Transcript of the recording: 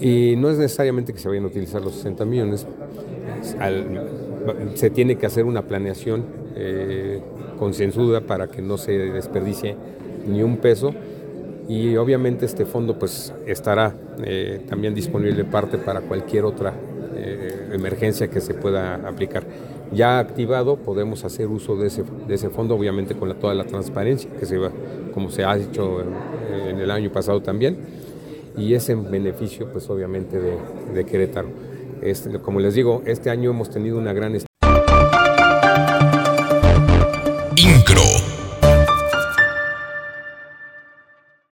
Y no es necesariamente que se vayan a utilizar los 60 millones, se tiene que hacer una planeación concienzuda para que no se desperdicie ni un peso, y obviamente este fondo pues estará también disponible parte para cualquier otra emergencia que se pueda aplicar. Ya activado podemos hacer uso de ese fondo, obviamente con toda la transparencia que se va, como se ha hecho en el año pasado también, y es en beneficio pues obviamente de Querétaro. Como les digo, este año hemos tenido una gran